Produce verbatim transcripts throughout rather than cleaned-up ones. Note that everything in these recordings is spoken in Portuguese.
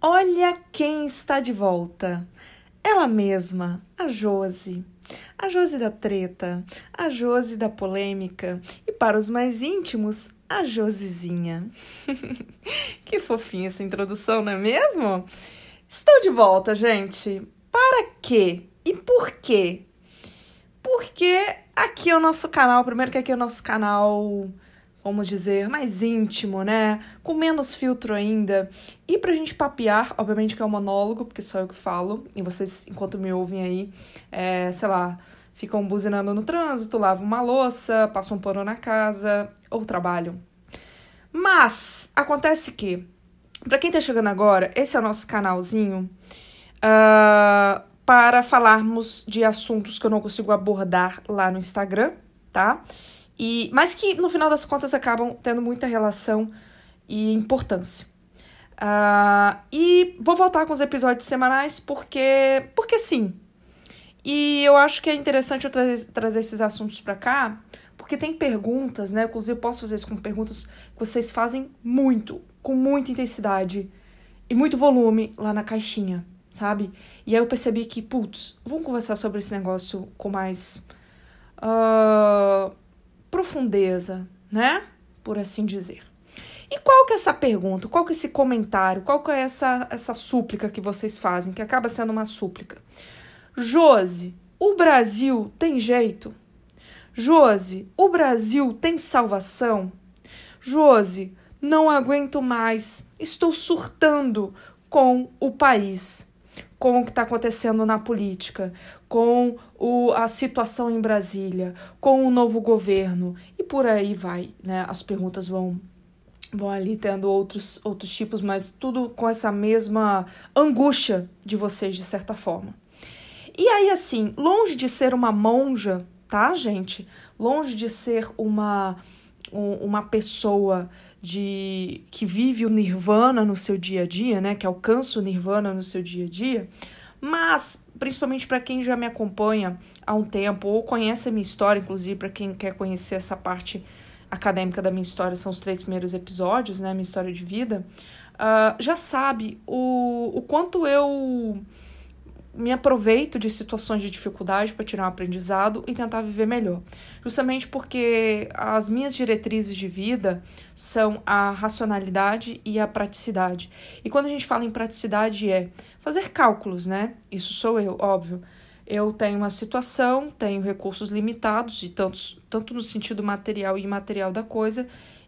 Olha quem está de volta. Ela mesma, a Josi. A Josi da treta, a Josi da polêmica e, para os mais íntimos, a Josizinha. Que fofinha essa introdução, não é mesmo? Estou de volta, gente. Para quê? E por quê? Porque aqui é o nosso canal, primeiro que aqui é o nosso canal, vamos dizer, mais íntimo, né? Com menos filtro ainda. E pra gente papear, obviamente que é um monólogo, porque sou eu que falo, e vocês, enquanto me ouvem aí, é, sei lá, ficam buzinando no trânsito, lavam uma louça, passam um pano na casa, ou trabalham. Mas, acontece que, pra quem tá chegando agora, esse é o nosso canalzinho, uh, para falarmos de assuntos que eu não consigo abordar lá no Instagram, tá? E, mas que, no final das contas, acabam tendo muita relação e importância. Uh, e vou voltar com os episódios semanais porque, porque sim. E eu acho que é interessante eu trazer, trazer esses assuntos pra cá, porque tem perguntas, né? Inclusive, eu posso fazer isso com perguntas que vocês fazem muito, com muita intensidade e muito volume lá na caixinha, sabe? E aí eu percebi que, putz, vamos conversar sobre esse negócio com mais uh, profundeza, né? Por assim dizer. E qual que é essa pergunta? Qual que é esse comentário? Qual que é essa, essa súplica que vocês fazem, que acaba sendo uma súplica? Josi, o Brasil tem jeito? Josi, o Brasil tem salvação? Josi, não aguento mais, estou surtando com o país, com o que está acontecendo na política, com o, a situação em Brasília, com o novo governo, e por aí vai, né? As perguntas vão, vão ali tendo outros, outros tipos, mas tudo com essa mesma angústia de vocês, de certa forma. E aí, assim, longe de ser uma monja, tá, gente? Longe de ser uma, um, uma pessoa de, que vive o nirvana no seu dia a dia, né? Que alcança o nirvana no seu dia a dia. Mas, principalmente para quem já me acompanha há um tempo, ou conhece a minha história, inclusive para quem quer conhecer essa parte acadêmica da minha história, são os três primeiros episódios, né? Minha história de vida, uh, já sabe o, o quanto eu me aproveito de situações de dificuldade para tirar um aprendizado e tentar viver melhor. Justamente porque as minhas diretrizes de vida são a racionalidade e a praticidade. E quando a gente fala em praticidade é fazer cálculos, né? Isso sou eu, óbvio. Eu tenho uma situação, tenho recursos limitados, e tantos, tanto no sentido material e imaterial da coisa,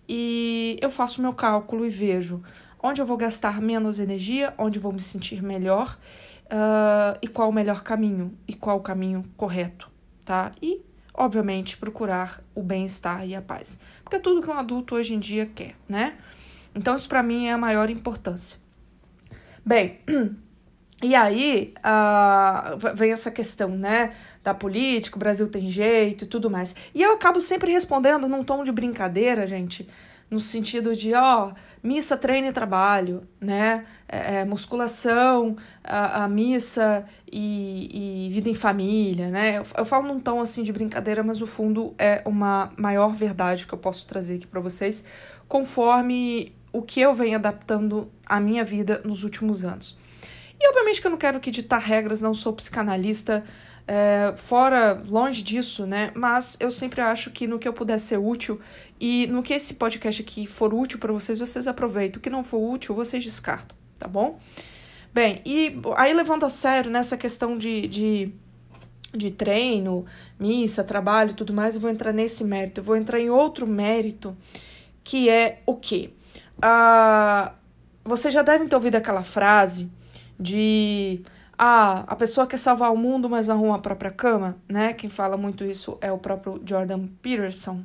e eu faço meu cálculo e vejo onde eu vou gastar menos energia, onde eu vou me sentir melhor, Uh, e qual o melhor caminho, e qual o caminho correto, tá? E, obviamente, procurar o bem-estar e a paz. Porque é tudo que um adulto hoje em dia quer, né? Então, isso pra mim é a maior importância. Bem, e aí uh, vem essa questão, né, da política, o Brasil tem jeito e tudo mais. E eu acabo sempre respondendo num tom de brincadeira, gente, no sentido de, ó, missa, treino e trabalho, né? É, é, musculação, a, a missa e, e vida em família, né? Eu, eu falo num tom assim de brincadeira, mas o fundo é uma maior verdade que eu posso trazer aqui para vocês, conforme o que eu venho adaptando à minha vida nos últimos anos. E obviamente que eu não quero que ditar regras, não sou psicanalista, é, fora, longe disso, né? Mas eu sempre acho que no que eu puder ser útil e no que esse podcast aqui for útil para vocês, vocês aproveitam. O que não for útil, vocês descartam, tá bom? Bem, e aí levando a sério nessa questão de, de, de treino, missa, trabalho e tudo mais, eu vou entrar nesse mérito. Eu vou entrar em outro mérito, que é o quê? Ah, vocês já devem ter ouvido aquela frase de... Ah, a pessoa quer salvar o mundo, mas não arruma a própria cama, né? Quem fala muito isso é o próprio Jordan Peterson.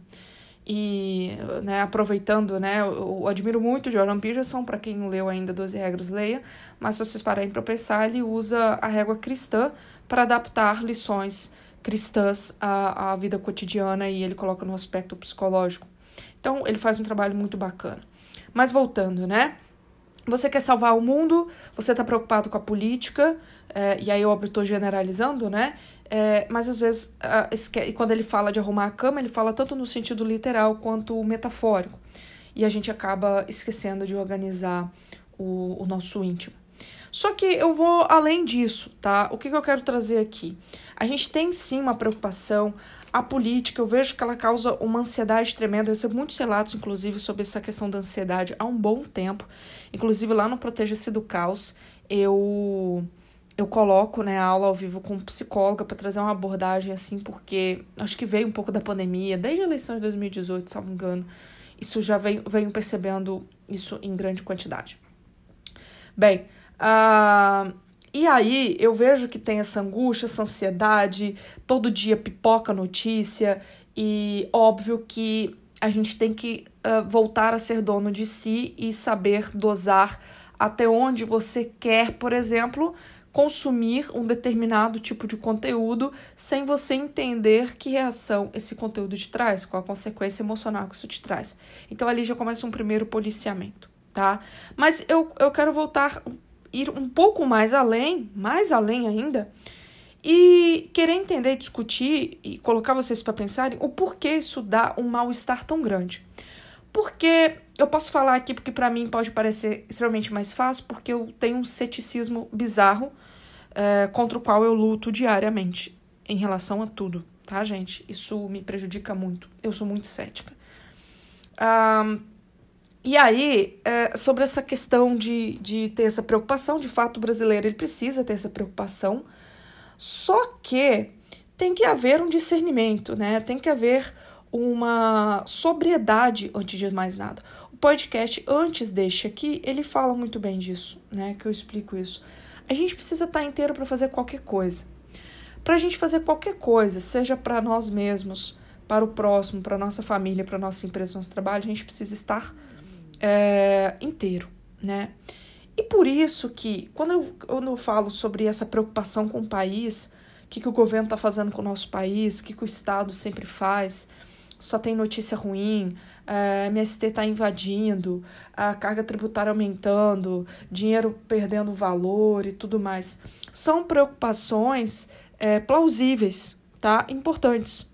E, né, aproveitando, né, eu, eu admiro muito o Jordan Peterson, para quem não leu ainda doze regras, leia, mas se vocês pararem para pensar, ele usa a régua cristã para adaptar lições cristãs à, à vida cotidiana e ele coloca no aspecto psicológico. Então, ele faz um trabalho muito bacana. Mas voltando, né, você quer salvar o mundo, você está preocupado com a política, é, e aí eu estou generalizando, né? É, mas às vezes, uh, esque- e quando ele fala de arrumar a cama, ele fala tanto no sentido literal quanto metafórico. E a gente acaba esquecendo de organizar o, o nosso íntimo. Só que eu vou além disso, tá? O que, que eu quero trazer aqui? A gente tem sim uma preocupação. A política, eu vejo que ela causa uma ansiedade tremenda. Eu recebo muitos relatos, inclusive, sobre essa questão da ansiedade há um bom tempo. Inclusive, lá no Proteja-se do Caos, eu, eu coloco, né, a aula ao vivo com psicóloga para trazer uma abordagem assim, porque acho que veio um pouco da pandemia, desde a eleição de dois mil e dezoito, se não me engano. Isso já venho, venho percebendo isso em grande quantidade. Bem, uh, e aí eu vejo que tem essa angústia, essa ansiedade, todo dia pipoca notícia, e óbvio que a gente tem que uh, voltar a ser dono de si e saber dosar até onde você quer, por exemplo, consumir um determinado tipo de conteúdo sem você entender que reação esse conteúdo te traz, qual a consequência emocional que isso te traz. Então ali já começa um primeiro policiamento, tá? Mas eu, eu quero voltar, ir um pouco mais além, mais além ainda, e querer entender, discutir e colocar vocês para pensarem o porquê isso dá um mal-estar tão grande. Porque eu posso falar aqui porque para mim pode parecer extremamente mais fácil, porque eu tenho um ceticismo bizarro é, contra o qual eu luto diariamente em relação a tudo, tá, gente? Isso me prejudica muito. Eu sou muito cética. Um, e aí, é, sobre essa questão de, de ter essa preocupação, de fato o brasileiro ele precisa ter essa preocupação, só que tem que haver um discernimento, né? Tem que haver uma sobriedade antes de mais nada. O podcast, antes deste aqui, ele fala muito bem disso, né? Que eu explico isso. A gente precisa estar inteiro para fazer qualquer coisa. Para a gente fazer qualquer coisa, seja para nós mesmos, para o próximo, para nossa família, para nossa empresa, nosso trabalho, a gente precisa estar é, inteiro, né? E por isso que, quando eu, quando eu falo sobre essa preocupação com o país, o que, que o governo está fazendo com o nosso país, o que, que o Estado sempre faz, só tem notícia ruim, a M S T está invadindo, a carga tributária aumentando, dinheiro perdendo valor e tudo mais. São preocupações é, plausíveis, tá? Importantes.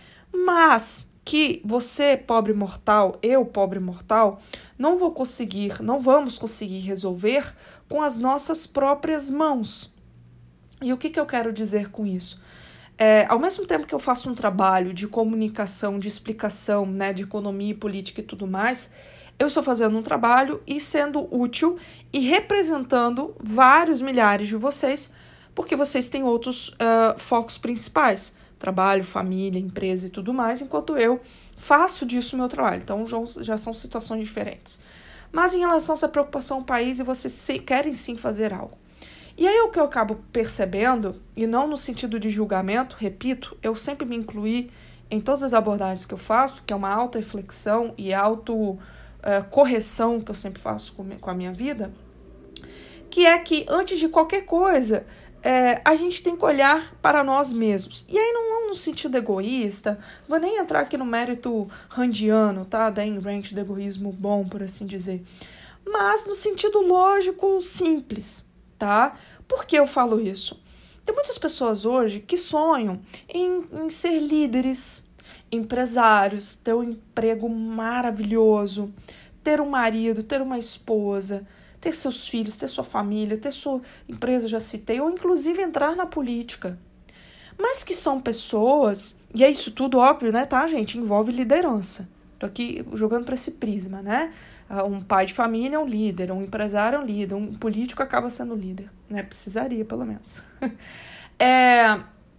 Mas que você, pobre mortal, eu, pobre mortal, não vou conseguir, não vamos conseguir resolver com as nossas próprias mãos. E o que, que eu quero dizer com isso? É, ao mesmo tempo que eu faço um trabalho de comunicação, de explicação, né, de economia e política e tudo mais, eu estou fazendo um trabalho e sendo útil e representando vários milhares de vocês, porque vocês têm outros uh, focos principais, trabalho, família, empresa e tudo mais, enquanto eu faço disso o meu trabalho. Então, já são situações diferentes. Mas em relação a essa preocupação ao país, e vocês querem sim fazer algo. E aí o que eu acabo percebendo, e não no sentido de julgamento, repito, eu sempre me incluí em todas as abordagens que eu faço, que é uma auto-reflexão e auto-correção uh, que eu sempre faço com, com a minha vida, que é que antes de qualquer coisa, é, a gente tem que olhar para nós mesmos. E aí não no sentido egoísta, vou nem entrar aqui no mérito randiano, tá? Da Ayn Rand, do egoísmo bom, por assim dizer. Mas no sentido lógico simples, tá? Por que eu falo isso? Tem muitas pessoas hoje que sonham em, em ser líderes, empresários, ter um emprego maravilhoso, ter um marido, ter uma esposa, ter seus filhos, ter sua família, ter sua empresa, já citei, ou inclusive entrar na política. Mas que são pessoas, e é isso tudo óbvio, né, tá, gente? Envolve liderança. Tô aqui jogando para esse prisma, né? Um pai de família é um líder, um empresário é um líder, um político acaba sendo líder, né? Precisaria, pelo menos. É,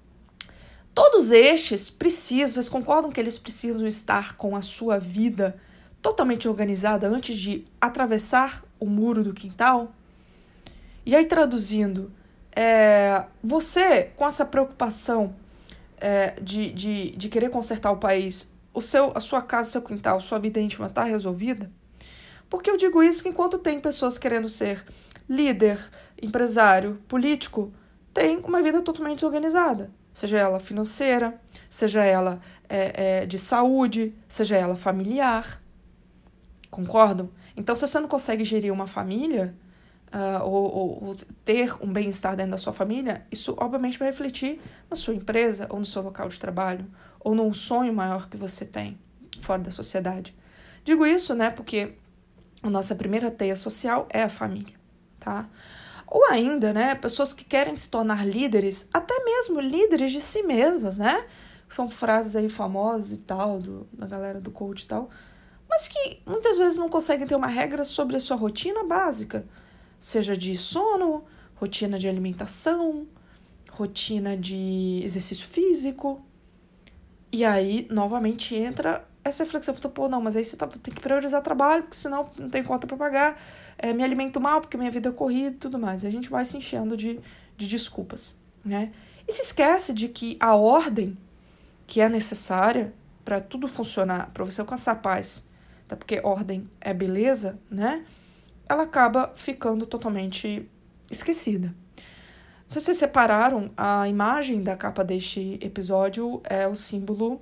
todos estes precisam, vocês concordam que eles precisam estar com a sua vida totalmente organizada antes de atravessar o muro do quintal? E aí, traduzindo, é, você, com essa preocupação é, de, de, de querer consertar o país, o seu, a sua casa, seu quintal, sua vida íntima está resolvida? Porque eu digo isso que enquanto tem pessoas querendo ser líder, empresário, político, tem uma vida totalmente desorganizada. Seja ela financeira, seja ela é, é, de saúde, seja ela familiar. Concordam? Então, se você não consegue gerir uma família, uh, ou, ou, ou ter um bem-estar dentro da sua família, isso obviamente vai refletir na sua empresa, ou no seu local de trabalho, ou num sonho maior que você tem fora da sociedade. Digo isso, né, porque a nossa primeira teia social é a família, tá? Ou ainda, né, pessoas que querem se tornar líderes, até mesmo líderes de si mesmas, né? São frases aí famosas e tal, do, da galera do coach e tal, mas que muitas vezes não conseguem ter uma regra sobre a sua rotina básica, seja de sono, rotina de alimentação, rotina de exercício físico. E aí, novamente, entra essa reflexão, pô, não, mas aí você tá, tem que priorizar trabalho, porque senão não tem conta para pagar, é, me alimento mal, porque minha vida é corrida e tudo mais. E a gente vai se enchendo de, de desculpas, né? E se esquece de que a ordem que é necessária para tudo funcionar, para você alcançar a paz, até porque ordem é beleza, né? Ela acaba ficando totalmente esquecida. Não sei se vocês separaram, a imagem da capa deste episódio é o símbolo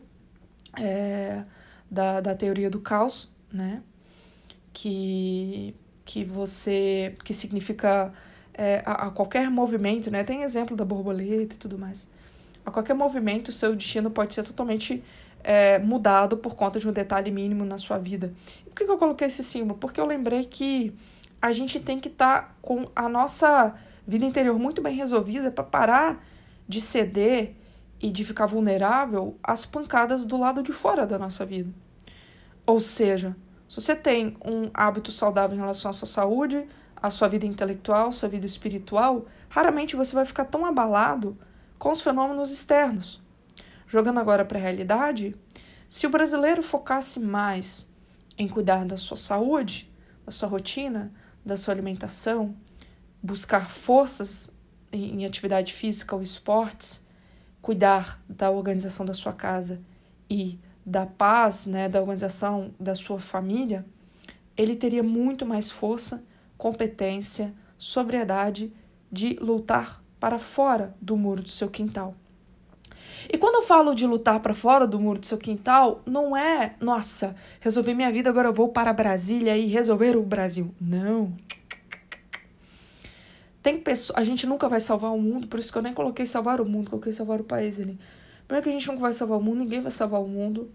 é, da, da teoria do caos, né? Que, que você, que significa é, a, a qualquer movimento, né? Tem exemplo da borboleta e tudo mais. A qualquer movimento, o seu destino pode ser totalmente é, mudado por conta de um detalhe mínimo na sua vida. E por que eu coloquei esse símbolo? Porque eu lembrei que a gente tem que estar tá com a nossa vida interior muito bem resolvida para parar de ceder e de ficar vulnerável às pancadas do lado de fora da nossa vida. Ou seja, se você tem um hábito saudável em relação à sua saúde, à sua vida intelectual, à sua vida espiritual, raramente você vai ficar tão abalado com os fenômenos externos. Jogando agora para a realidade, se o brasileiro focasse mais em cuidar da sua saúde, da sua rotina, da sua alimentação, buscar forças em atividade física ou esportes, cuidar da organização da sua casa e da paz, né, da organização da sua família, ele teria muito mais força, competência, sobriedade de lutar para fora do muro do seu quintal. E quando eu falo de lutar para fora do muro do seu quintal, não é, nossa, resolvi minha vida, agora eu vou para Brasília e resolver o Brasil. Não. Tem pessoa, a gente nunca vai salvar o mundo, por isso que eu nem coloquei salvar o mundo, coloquei salvar o país ali. Primeiro que a gente nunca vai salvar o mundo, ninguém vai salvar o mundo.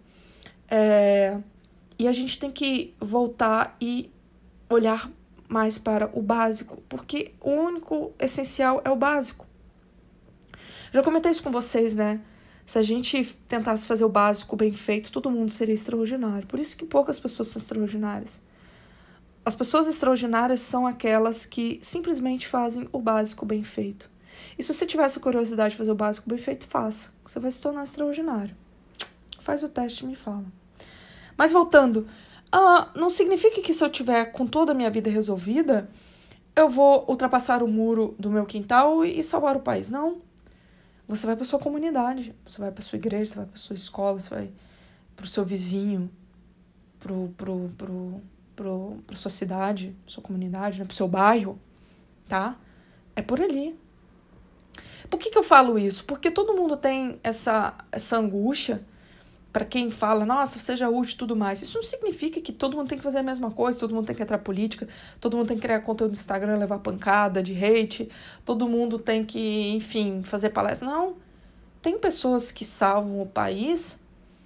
É, e a gente tem que voltar e olhar mais para o básico, porque o único essencial é o básico. Já comentei isso com vocês, né? Se a gente tentasse fazer o básico bem feito, todo mundo seria extraordinário. Por isso que poucas pessoas são extraordinárias. As pessoas extraordinárias são aquelas que simplesmente fazem o básico bem feito. E se você tivesse curiosidade de fazer o básico bem feito, faça. Você vai se tornar extraordinário. Faz o teste e me fala. Mas voltando, uh, não significa que se eu tiver com toda a minha vida resolvida, eu vou ultrapassar o muro do meu quintal e salvar o país. Não. Você vai para sua comunidade, você vai para sua igreja, você vai para sua escola, você vai para o seu vizinho, para pro, pro, pro, pro sua cidade, sua comunidade, né, para o seu bairro, tá? É por ali. Por que que eu falo isso? Porque todo mundo tem essa, essa angústia para quem fala, nossa, seja útil e tudo mais. Isso não significa que todo mundo tem que fazer a mesma coisa, todo mundo tem que entrar política, todo mundo tem que criar conteúdo no Instagram, levar pancada de hate, todo mundo tem que, enfim, fazer palestra. Não. Tem pessoas que salvam o país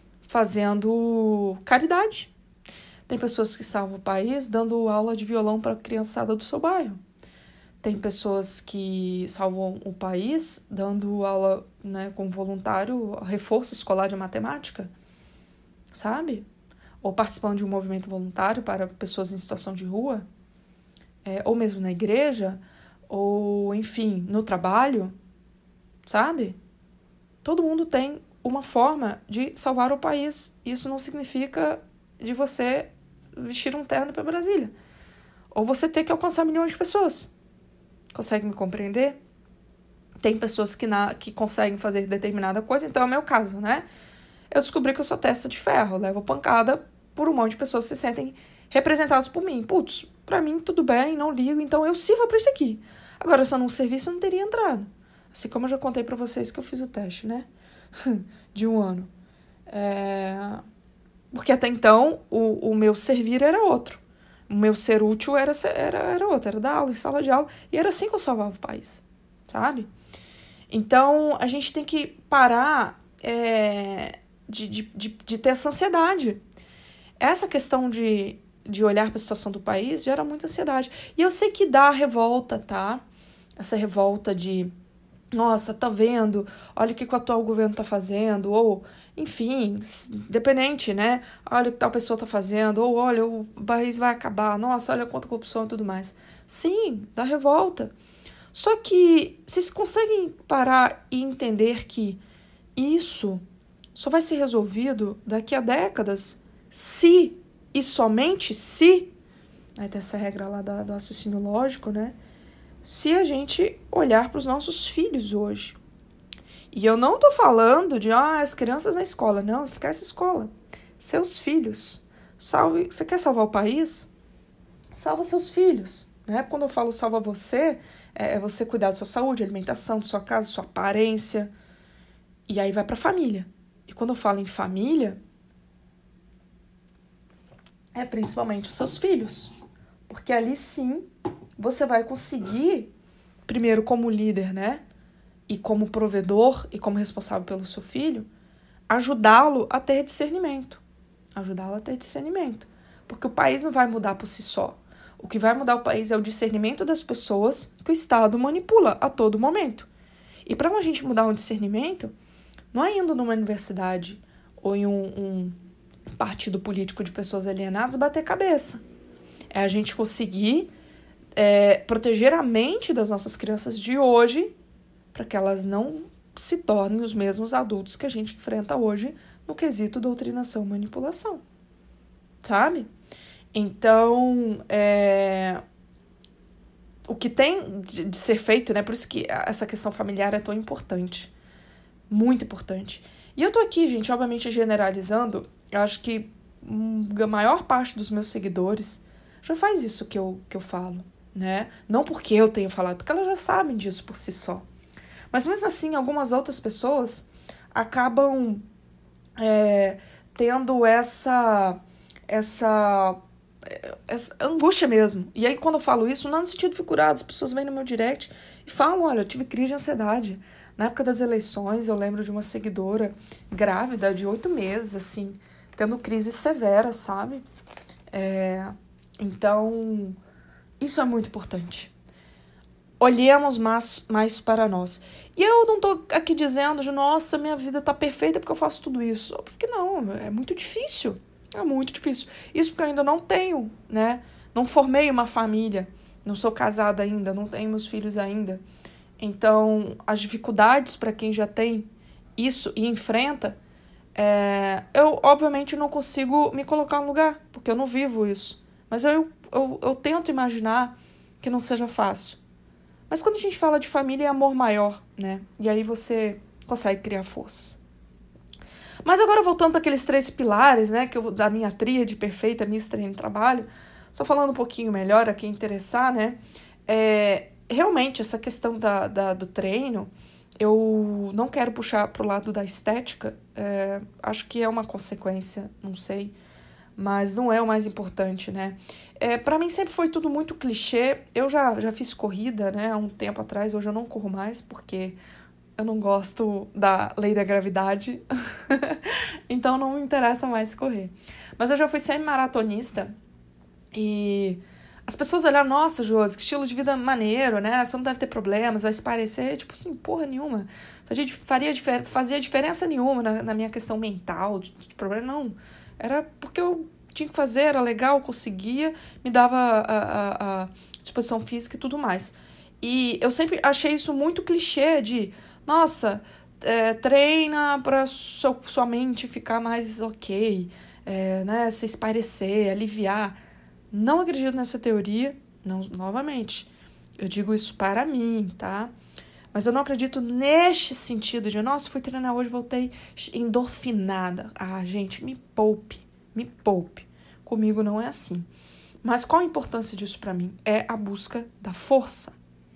fazendo caridade. Tem pessoas que salvam o país dando aula de violão para a criançada do seu bairro. Tem pessoas que salvam o país dando aula, né, como voluntário, reforço escolar de matemática, sabe? Ou participando de um movimento voluntário para pessoas em situação de rua, é, ou mesmo na igreja, ou, enfim, no trabalho, sabe? Todo mundo tem uma forma de salvar o país. Isso não significa de você vestir um terno para Brasília. Ou você ter que alcançar milhões de pessoas. Consegue me compreender? Tem pessoas que, na, que conseguem fazer determinada coisa, então é o meu caso, né? Eu descobri que eu sou testa de ferro, levo pancada por um monte de pessoas que se sentem representadas por mim. Putz, pra mim tudo bem, não ligo, então eu sirvo pra isso aqui. Agora, se eu não servisse, eu não teria entrado. Assim como eu já contei pra vocês que eu fiz o teste, né? De um ano. É... Porque até então, o, o meu servir era outro. O meu ser útil era, era, era outro, era dar aula em sala de aula. E era assim que eu salvava o país, sabe? Então, a gente tem que parar é, de, de, de, de ter essa ansiedade. Essa questão de, de olhar para a situação do país gera muita ansiedade. E eu sei que dá revolta, tá? essa revolta de, nossa, tá vendo? Olha o que o atual governo tá fazendo, ou, enfim, independente, né? Olha o que tal pessoa tá fazendo, ou olha, o país vai acabar, nossa, olha quanta corrupção e tudo mais. Sim, dá revolta. Só que vocês conseguem parar e entender que isso só vai ser resolvido daqui a décadas se, e somente se, aí tem essa regra lá da, do raciocínio lógico, né? Se a gente olhar para os nossos filhos hoje. E eu não tô falando de ah, as crianças na escola. Não, esquece a escola. Seus filhos. Salve. Você quer salvar o país? Salva seus filhos. Né? Quando eu falo salva você, é você cuidar da sua saúde, alimentação, da sua casa, da sua aparência. E aí vai para a família. E quando eu falo em família, é principalmente os seus filhos. Porque ali sim você vai conseguir, primeiro como líder, né? E como provedor e como responsável pelo seu filho, ajudá-lo a ter discernimento. Ajudá-lo a ter discernimento. Porque o país não vai mudar por si só. O que vai mudar o país é o discernimento das pessoas que o Estado manipula a todo momento. E para a gente mudar um discernimento, não é indo numa universidade ou em um, um partido político de pessoas alienadas bater cabeça. É a gente conseguir é, proteger a mente das nossas crianças de hoje para que elas não se tornem os mesmos adultos que a gente enfrenta hoje no quesito doutrinação e manipulação. Sabe? Então, é, o que tem de, de ser feito, né? Por isso que essa questão familiar é tão importante. Muito importante. E eu tô aqui, gente, obviamente generalizando. Eu acho que a maior parte dos meus seguidores já faz isso que eu, que eu falo, né? Não porque eu tenho falado, porque elas já sabem disso por si só. Mas mesmo assim, algumas outras pessoas acabam é, tendo essa, essa, essa angústia mesmo. E aí, quando eu falo isso, não no sentido figurado, as pessoas vêm no meu direct e falam, olha, eu tive crise de ansiedade. Na época das eleições, eu lembro de uma seguidora grávida de oito meses, assim, tendo crise severa, sabe? É, então, isso é muito importante. Olhemos mais, mais para nós. E eu não tô aqui dizendo, de, nossa, minha vida tá perfeita porque eu faço tudo isso. Porque não, é muito difícil. É muito difícil. Isso porque eu ainda não tenho, né? Não formei uma família. Não sou casada ainda, não tenho meus filhos ainda. Então, as dificuldades para quem já tem isso e enfrenta, é, eu, obviamente, não consigo me colocar no lugar, porque eu não vivo isso. Mas eu, eu, eu tento imaginar que não seja fácil. Mas quando a gente fala de família, é amor maior, né? E aí você consegue criar forças. Mas agora, voltando para aqueles três pilares, né? Que eu, da minha tríade perfeita, Miss Treino e Trabalho, só falando um pouquinho melhor a quem interessar, né? É... Realmente, essa questão da, da, do treino, eu não quero puxar para o lado da estética, é, acho que é uma consequência, não sei, mas não é o mais importante, né? É, para mim sempre foi tudo muito clichê, eu já, já fiz corrida, né, há um tempo atrás, hoje eu não corro mais, porque eu não gosto da lei da gravidade, então não me interessa mais correr. Mas eu já fui semi-maratonista e... As pessoas olham, nossa, Josi, que estilo de vida maneiro, né? Você não deve ter problemas, vai se parecer, tipo assim, porra nenhuma. Fazia, faria, fazia diferença nenhuma na, na minha questão mental, de, de problema, não. Era porque eu tinha que fazer, era legal, conseguia, me dava a, a, a disposição física e tudo mais. E eu sempre achei isso muito clichê de, nossa, é, treina pra seu, sua mente ficar mais ok, é, né? Se espairecer, aliviar. Não acredito nessa teoria, não, novamente, eu digo isso para mim, tá? Mas eu não acredito neste sentido de, nossa, fui treinar hoje, voltei endorfinada. Ah, gente, me poupe, me poupe. Comigo não é assim. Mas qual a importância disso para mim? É a busca da força.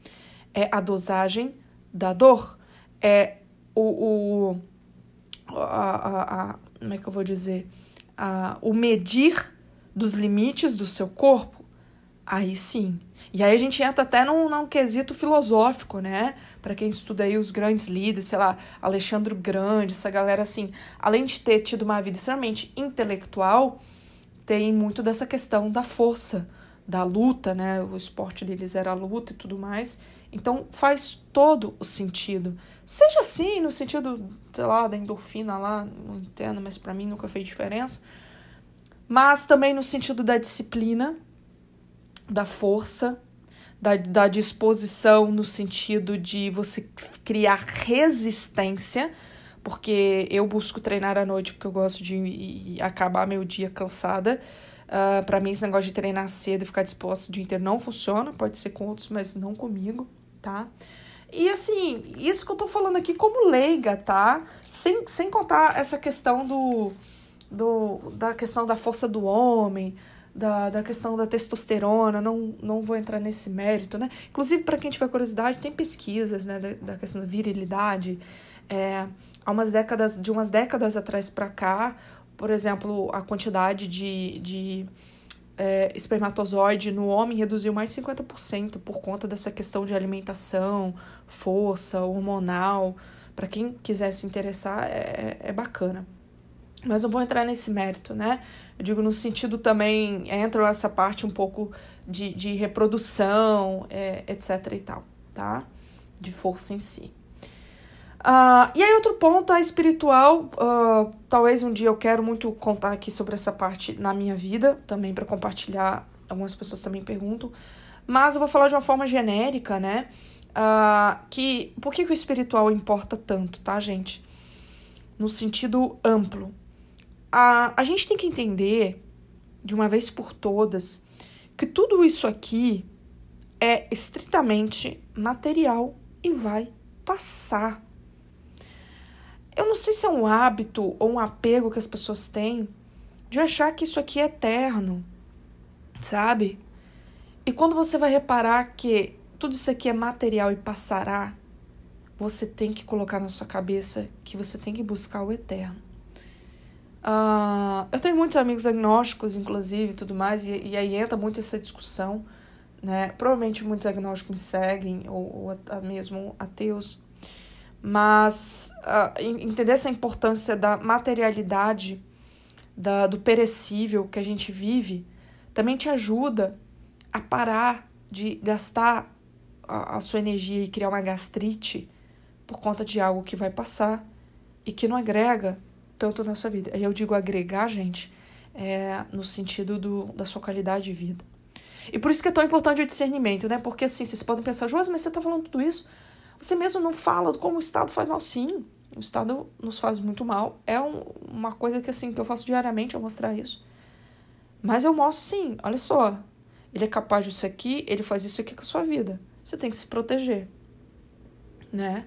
É a dosagem da dor. É o... o a, a, a, como é que eu vou dizer? A, o medir dos limites do seu corpo, aí sim. E aí a gente entra até num, num quesito filosófico, né? Para quem estuda aí os grandes líderes, sei lá, Alexandre o Grande, essa galera assim, além de ter tido uma vida extremamente intelectual, tem muito dessa questão da força, da luta, né? O esporte deles era a luta e tudo mais. Então faz todo o sentido. Seja assim, no sentido, sei lá, da endorfina lá, não entendo, mas pra mim nunca fez diferença. Mas também no sentido da disciplina, da força, da, da disposição, no sentido de você criar resistência, porque eu busco treinar à noite porque eu gosto de acabar meu dia cansada. Uh, pra mim, esse negócio de treinar cedo e ficar disposto o dia inteiro não funciona. Pode ser com outros, mas não comigo, tá? E assim, isso que eu tô falando aqui como leiga, tá? Sem, sem contar essa questão do, do da questão da força do homem, da, da questão da testosterona. Não, não vou entrar nesse mérito, né? Inclusive, para quem tiver curiosidade, tem pesquisas, né, da, da questão da virilidade. É, há umas décadas, de umas décadas atrás pra cá, por exemplo, a quantidade de, de é, espermatozoide no homem reduziu mais de cinquenta por cento por conta dessa questão de alimentação, força, hormonal. Para quem quiser se interessar, é, é bacana. Mas não vou entrar nesse mérito, né? Eu digo no sentido também, entra essa parte um pouco de, de reprodução, é, etc e tal, tá? De força em si. Uh, e aí outro ponto é espiritual, uh, talvez um dia eu quero muito contar aqui sobre essa parte na minha vida, também para compartilhar, algumas pessoas também perguntam, mas eu vou falar de uma forma genérica, né, uh, que, por que, que o espiritual importa tanto, tá, gente? No sentido amplo. Uh, a gente tem que entender, de uma vez por todas, que tudo isso aqui é estritamente material e vai passar. Eu não sei se é um hábito ou um apego que as pessoas têm de achar que isso aqui é eterno, sabe? E quando você vai reparar que tudo isso aqui é material e passará, você tem que colocar na sua cabeça que você tem que buscar o eterno. Uh, eu tenho muitos amigos agnósticos, inclusive, e tudo mais, e, e aí entra muito essa discussão, né? Provavelmente muitos agnósticos me seguem, ou, ou até mesmo ateus. Mas uh, entender essa importância da materialidade, da, do perecível que a gente vive, também te ajuda a parar de gastar a, a sua energia e criar uma gastrite por conta de algo que vai passar e que não agrega tanto na sua vida. Aí eu digo agregar, gente, é, no sentido do, da sua qualidade de vida. E por isso que é tão importante o discernimento, né? Porque assim, vocês podem pensar, Josi, mas você tá falando tudo isso? Você mesmo não fala como o Estado faz mal, sim. O Estado nos faz muito mal. É um, uma coisa que, assim, que eu faço diariamente, eu mostrar isso. Mas eu mostro, sim, olha só. Ele é capaz disso aqui, ele faz isso aqui com a sua vida. Você tem que se proteger. Né?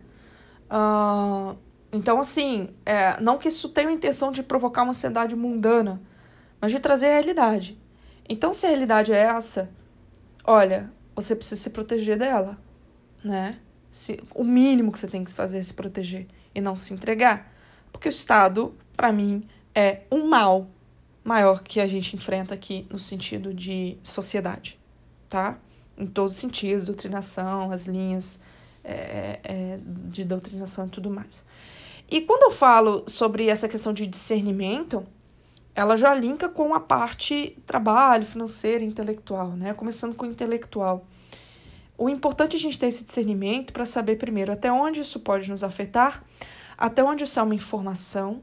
Uh, então, assim, é, não que isso tenha a intenção de provocar uma ansiedade mundana, mas de trazer a realidade. Então, se a realidade é essa, olha, você precisa se proteger dela, né? Se, o mínimo que você tem que fazer é se proteger e não se entregar. Porque o Estado, para mim, é um mal maior que a gente enfrenta aqui no sentido de sociedade, tá? Em todos os sentidos, doutrinação, as linhas é, é, de doutrinação e tudo mais. E quando eu falo sobre essa questão de discernimento, ela já linka com a parte trabalho, financeira, intelectual, né? Começando com o intelectual. O importante é a gente ter esse discernimento para saber, primeiro, até onde isso pode nos afetar, até onde isso é uma informação,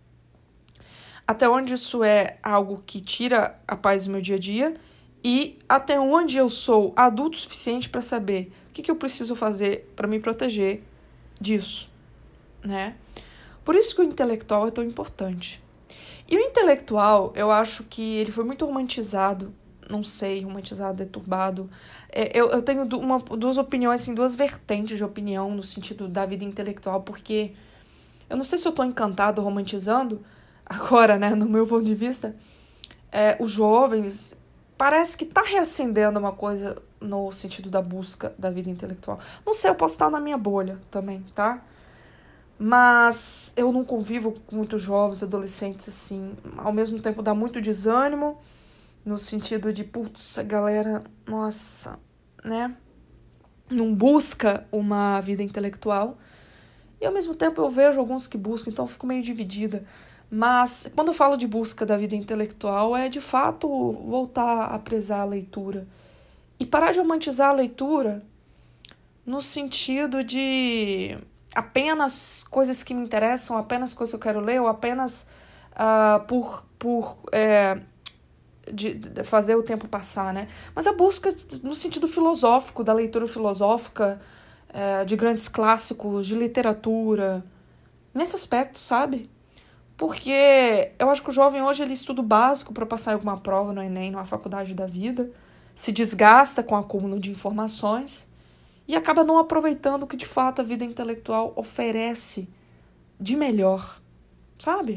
até onde isso é algo que tira a paz do meu dia a dia e até onde eu sou adulto o suficiente para saber o que, que eu preciso fazer para me proteger disso, né? Por isso que o intelectual é tão importante. E o intelectual, eu acho que ele foi muito romantizado, não sei, romantizado, deturbado. É, eu, eu tenho uma, duas opiniões, assim, duas vertentes de opinião no sentido da vida intelectual, porque eu não sei se eu tô encantado romantizando, agora, né, no meu ponto de vista, é, os jovens, parece que tá reacendendo uma coisa no sentido da busca da vida intelectual. Não sei, eu posso estar na minha bolha também, tá? Mas eu não convivo com muitos jovens, adolescentes, assim, ao mesmo tempo dá muito desânimo, no sentido de, putz, a galera, nossa, né, não busca uma vida intelectual. E ao mesmo tempo eu vejo alguns que buscam, então eu fico meio dividida. Mas quando eu falo de busca da vida intelectual, é de fato voltar a prezar a leitura. E parar de romantizar a leitura no sentido de apenas coisas que me interessam, apenas coisas que eu quero ler, ou apenas uh, por, por é, de, de fazer o tempo passar, né? Mas a busca no sentido filosófico, da leitura filosófica, é, de grandes clássicos, de literatura, nesse aspecto, sabe? Porque eu acho que o jovem hoje ele estuda o básico para passar em alguma prova no Enem, numa faculdade da vida, se desgasta com o acúmulo de informações e acaba não aproveitando o que de fato a vida intelectual oferece de melhor, sabe?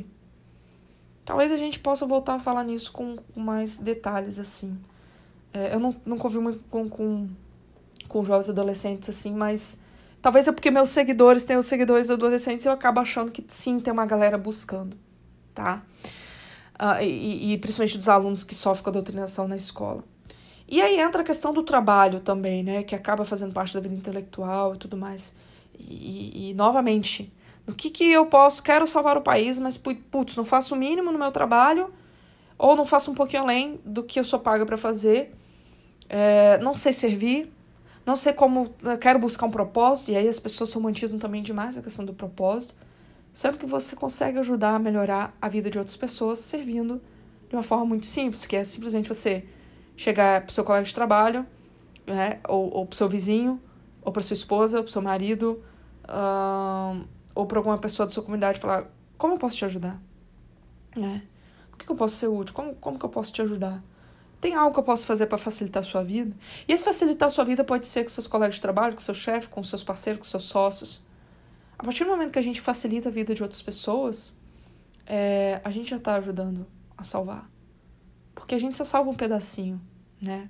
Talvez a gente possa voltar a falar nisso com, com mais detalhes, assim. É, eu não, nunca ouvi muito com, com, com jovens adolescentes, assim, mas talvez é porque meus seguidores têm os seguidores adolescentes e eu acabo achando que sim, tem uma galera buscando, tá? Uh, e, e principalmente dos alunos que sofrem com a doutrinação na escola. E aí entra a questão do trabalho também, né? Que acaba fazendo parte da vida intelectual e tudo mais. E, e, e novamente, no que que eu posso... Quero salvar o país, mas, putz, não faço o mínimo no meu trabalho, ou não faço um pouquinho além do que eu sou paga para fazer. É, não sei servir, não sei como... Quero buscar um propósito, e aí as pessoas romantizam também demais a questão do propósito, sendo que você consegue ajudar a melhorar a vida de outras pessoas servindo de uma forma muito simples, que é simplesmente você chegar pro seu colega de trabalho, né, ou, ou pro seu vizinho, ou pra sua esposa, ou pro seu marido, um, ou pra alguma pessoa da sua comunidade e falar, como eu posso te ajudar? Né? O que eu posso ser útil? Como, como que eu posso te ajudar? Tem algo que eu posso fazer para facilitar a sua vida? E esse facilitar a sua vida pode ser com seus colegas de trabalho, com seu chefe, com seus parceiros, com seus sócios. A partir do momento que a gente facilita a vida de outras pessoas, é, a gente já tá ajudando a salvar. Porque a gente só salva um pedacinho, né?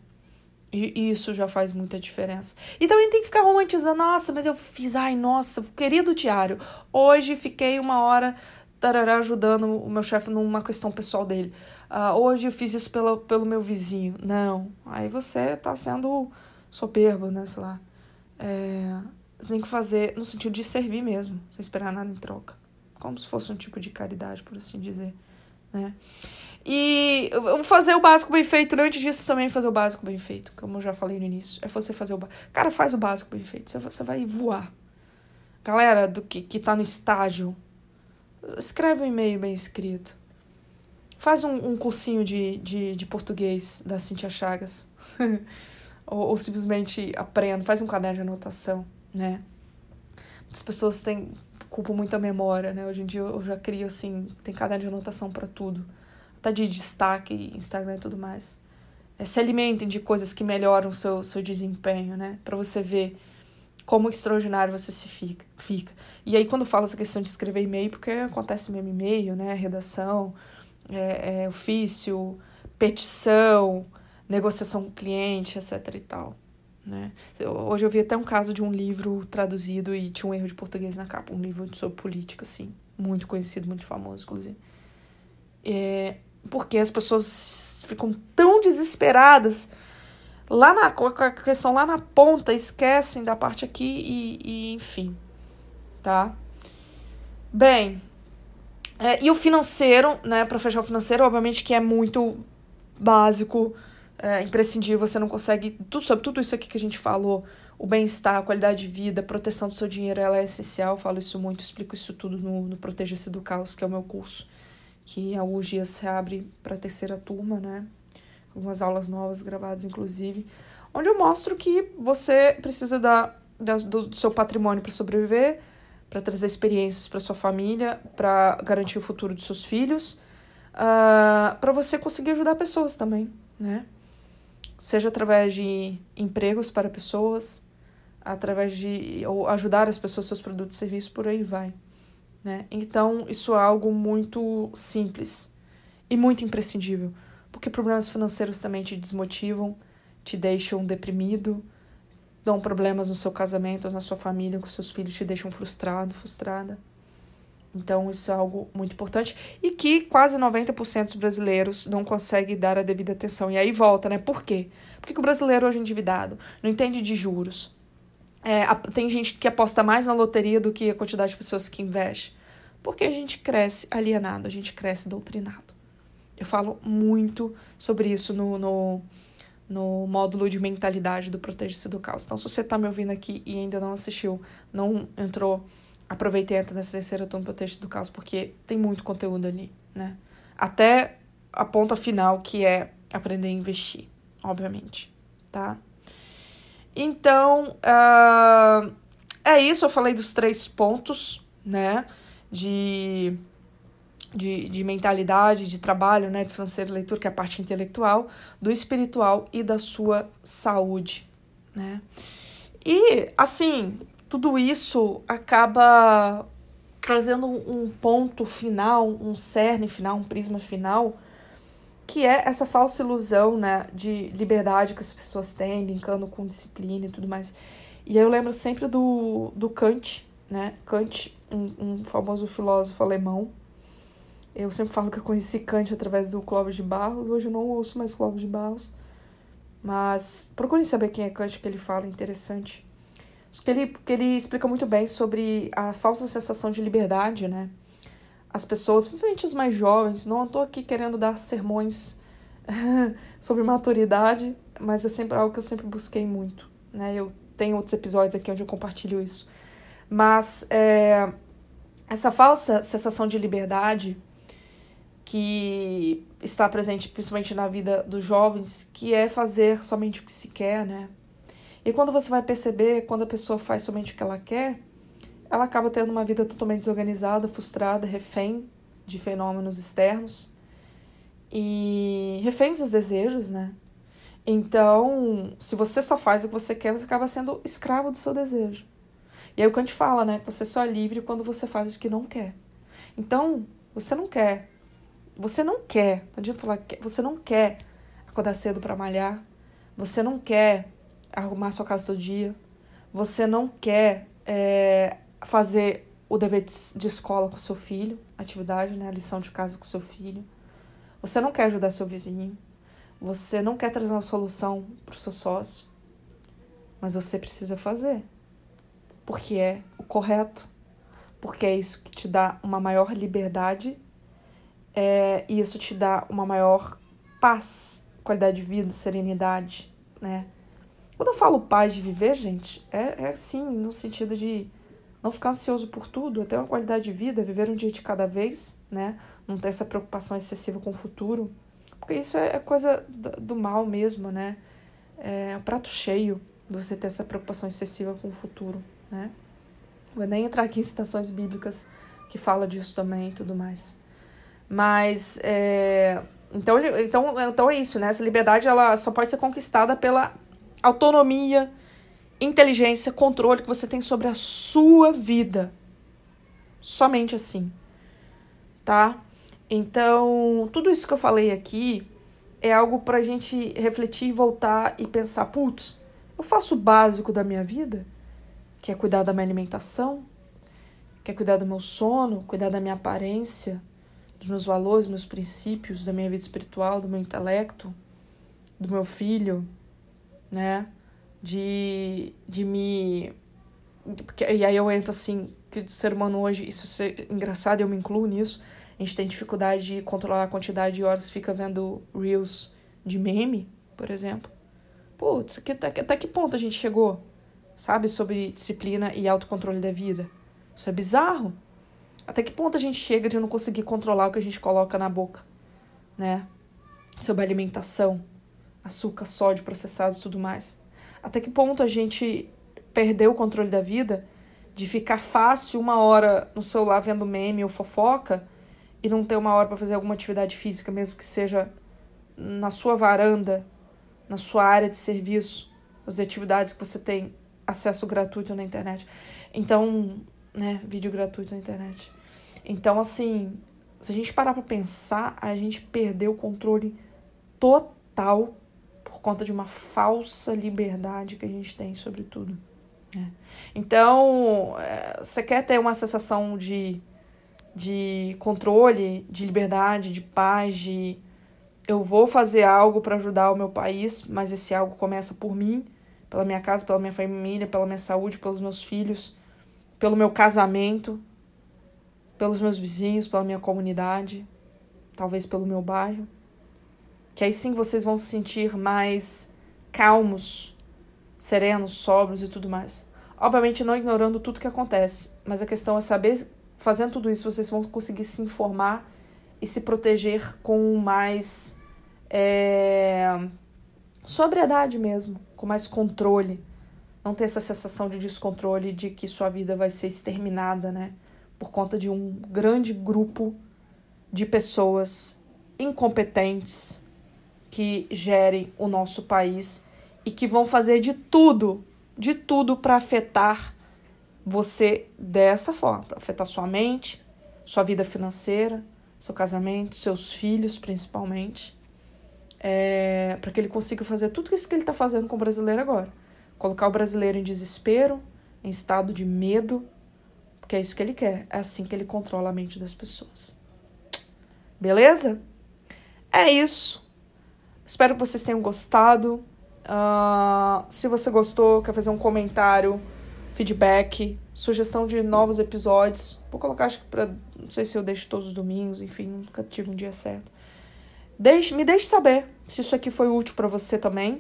E isso já faz muita diferença. E também tem que ficar romantizando. Nossa, mas eu fiz... Ai, nossa, querido diário. Hoje fiquei uma hora tarará, ajudando o meu chefe numa questão pessoal dele. Uh, hoje eu fiz isso pelo, pelo meu vizinho. Não. Aí você tá sendo soberbo, né? Sei lá. É, você tem que fazer no sentido de servir mesmo. Sem esperar nada em troca. Como se fosse um tipo de caridade, por assim dizer. Né? E fazer o básico bem feito, antes disso também fazer o básico bem feito, como eu já falei no início, é você fazer o básico. Cara, faz o básico bem feito, você, você vai voar. Galera do que, que tá no estágio, escreve um e-mail bem escrito. Faz um, um cursinho de, de, de português da Cintia Chagas. ou, ou simplesmente aprenda, faz um caderno de anotação, né? As pessoas têm, culpam muito a memória, né? Hoje em dia eu já crio, assim, tem caderno de anotação pra tudo. Até de destaque, Instagram e tudo mais. É, se alimentem de coisas que melhoram o seu, seu desempenho, né? Pra você ver como extraordinário você se fica, fica. E aí, quando fala essa questão de escrever e-mail, porque acontece mesmo e-mail, né? Redação, é, é, ofício, petição, negociação com o cliente, etc e tal. Né? Hoje eu vi até um caso de um livro traduzido e tinha um erro de português na capa. Um livro sobre política, assim. Muito conhecido, muito famoso, inclusive. É... Porque as pessoas ficam tão desesperadas lá na com a questão lá na ponta, esquecem da parte aqui e, e enfim, tá? Bem, é, e o financeiro, né, para fechar o financeiro, obviamente que é muito básico, é, imprescindível, você não consegue, tudo, sobre tudo isso aqui que a gente falou, o bem-estar, a qualidade de vida, a proteção do seu dinheiro, ela é essencial, eu falo isso muito, explico isso tudo no, no Proteja-se do Caos, que é o meu curso, que em alguns dias se abre para a terceira turma, né? Algumas aulas novas gravadas, inclusive, onde eu mostro que você precisa da, da, do seu patrimônio para sobreviver, para trazer experiências para sua família, para garantir o futuro dos seus filhos, uh, para você conseguir ajudar pessoas também, né? Seja através de empregos para pessoas, através de ou ajudar as pessoas, seus produtos e serviços, por aí vai. Né? Então, isso é algo muito simples e muito imprescindível, porque problemas financeiros também te desmotivam, te deixam deprimido, dão problemas no seu casamento, na sua família, com seus filhos, te deixam frustrado, frustrada. Então, isso é algo muito importante e que quase noventa por cento dos brasileiros não conseguem dar a devida atenção. E aí volta, né? Por quê? Por que o brasileiro hoje é endividado? Não entende de juros. É, tem gente que aposta mais na loteria do que a quantidade de pessoas que investem. Porque a gente cresce alienado, a gente cresce doutrinado. Eu falo muito sobre isso no, no, no módulo de mentalidade do Proteja-se do Caos. Então, se você está me ouvindo aqui e ainda não assistiu, não entrou, aproveita e entra nessa terceira turma do Proteja-se do Caos, porque tem muito conteúdo ali, né? Até a ponta final, que é aprender a investir, obviamente, tá? Então, uh, é isso. Eu falei dos três pontos, né? De, de, de mentalidade, de trabalho, né? De financeiro e leitura, que é a parte intelectual, do espiritual e da sua saúde, né? E, assim, tudo isso acaba trazendo um ponto final, um cerne final, um prisma final, que é essa falsa ilusão, né, de liberdade que as pessoas têm, linkando com disciplina e tudo mais. E aí eu lembro sempre do, do Kant, né, Kant, um, um famoso filósofo alemão. Eu sempre falo que eu conheci Kant através do Clóvis de Barros, hoje eu não ouço mais Clóvis de Barros, mas procurem saber quem é Kant, que ele fala, é interessante. Que ele, que ele explica muito bem sobre a falsa sensação de liberdade, né? As pessoas, principalmente os mais jovens, não estou aqui querendo dar sermões sobre maturidade, mas é sempre algo que eu sempre busquei muito, né? Eu tenho outros episódios aqui onde eu compartilho isso. Mas é, essa falsa sensação de liberdade que está presente principalmente na vida dos jovens, que é fazer somente o que se quer, né? E quando você vai perceber, quando a pessoa faz somente o que ela quer, ela acaba tendo uma vida totalmente desorganizada, frustrada, refém de fenômenos externos e refém dos desejos, né? Então, se você só faz o que você quer, você acaba sendo escravo do seu desejo. E aí o Kant fala, né, que você só é livre quando você faz o que não quer. Então, você não quer, você não quer, não adianta falar que você não quer acordar cedo para malhar, você não quer arrumar sua casa todo dia, você não quer é, fazer o dever de escola com seu filho, atividade, né, a lição de casa com seu filho, você não quer ajudar seu vizinho, você não quer trazer uma solução para o seu sócio, mas você precisa fazer, porque é o correto, porque é isso que te dá uma maior liberdade, é, e isso te dá uma maior paz, qualidade de vida, serenidade, né? Quando eu falo paz de viver, gente, é, é sim, no sentido de não ficar ansioso por tudo, é ter uma qualidade de vida, viver um dia de cada vez, né? Não ter essa preocupação excessiva com o futuro, porque isso é, é coisa do mal mesmo, né? É um prato cheio você ter essa preocupação excessiva com o futuro, né? Vou nem entrar aqui em citações bíblicas que falam disso também e tudo mais. Mas, é, então, então, então é isso, né? Essa liberdade ela só pode ser conquistada pela autonomia, inteligência, controle que você tem sobre a sua vida. Somente assim, tá? Então, tudo isso que eu falei aqui é algo pra gente refletir, voltar e pensar, putz, eu faço o básico da minha vida, que é cuidar da minha alimentação, que é cuidar do meu sono, cuidar da minha aparência, dos meus valores, dos meus princípios, da minha vida espiritual, do meu intelecto, do meu filho, né, de, de me... Porque, e aí eu entro assim, que o ser humano hoje, isso é engraçado, eu me incluo nisso, a gente tem dificuldade de controlar a quantidade de horas que fica vendo reels de meme, por exemplo. Putz, até, até que ponto a gente chegou, sabe, sobre disciplina e autocontrole da vida? Isso é bizarro. Até que ponto a gente chega de não conseguir controlar o que a gente coloca na boca, né, sobre a alimentação, açúcar, sódio, processados e tudo mais. Até que ponto a gente perdeu o controle da vida de ficar fácil uma hora no celular vendo meme ou fofoca e não ter uma hora para fazer alguma atividade física, mesmo que seja na sua varanda, na sua área de serviço, as atividades que você tem acesso gratuito na internet. Então, né, vídeo gratuito na internet. Então, assim, se a gente parar para pensar, a gente perdeu o controle total por conta de uma falsa liberdade que a gente tem sobre tudo, né? Então, você quer ter uma sensação de, de controle, de liberdade, de paz, de eu vou fazer algo para ajudar o meu país, mas esse algo começa por mim, pela minha casa, pela minha família, pela minha saúde, pelos meus filhos, pelo meu casamento. pelos meus vizinhos, pela minha comunidade, talvez pelo meu bairro. Que aí sim vocês vão se sentir mais calmos, serenos, sóbrios e tudo mais. Obviamente não ignorando tudo que acontece, mas a questão é saber, fazendo tudo isso, vocês vão conseguir se informar e se proteger com mais é, sobriedade mesmo, com mais controle. Não ter essa sensação de descontrole de que sua vida vai ser exterminada, né? Por conta de um grande grupo de pessoas incompetentes que gerem o nosso país e que vão fazer de tudo, de tudo para afetar você dessa forma, para afetar sua mente, sua vida financeira, seu casamento, seus filhos principalmente, é, para que ele consiga fazer tudo isso que ele está fazendo com o brasileiro agora. Colocar o brasileiro em desespero, em estado de medo, porque é isso que ele quer, é assim que ele controla a mente das pessoas. Beleza? É isso. Espero que vocês tenham gostado. Uh, se você gostou, quer fazer um comentário, feedback, sugestão de novos episódios, vou colocar, acho que pra, não sei se eu deixo todos os domingos, enfim, nunca tive um dia certo. Deixe, me deixe saber se isso aqui foi útil pra você também.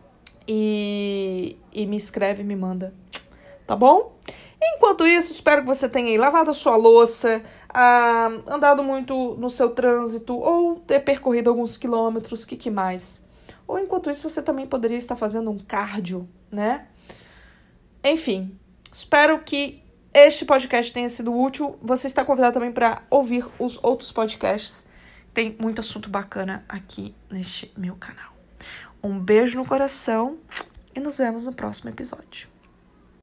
E, e me escreve, me manda. Tá bom? Enquanto isso, espero que você tenha aí lavado a sua louça, ah, andado muito no seu trânsito, ou ter percorrido alguns quilômetros, o que, que mais? Ou enquanto isso, você também poderia estar fazendo um cardio, né? Enfim, espero que este podcast tenha sido útil. Você está convidado também para ouvir os outros podcasts. Tem muito assunto bacana aqui neste meu canal. Um beijo no coração e nos vemos no próximo episódio.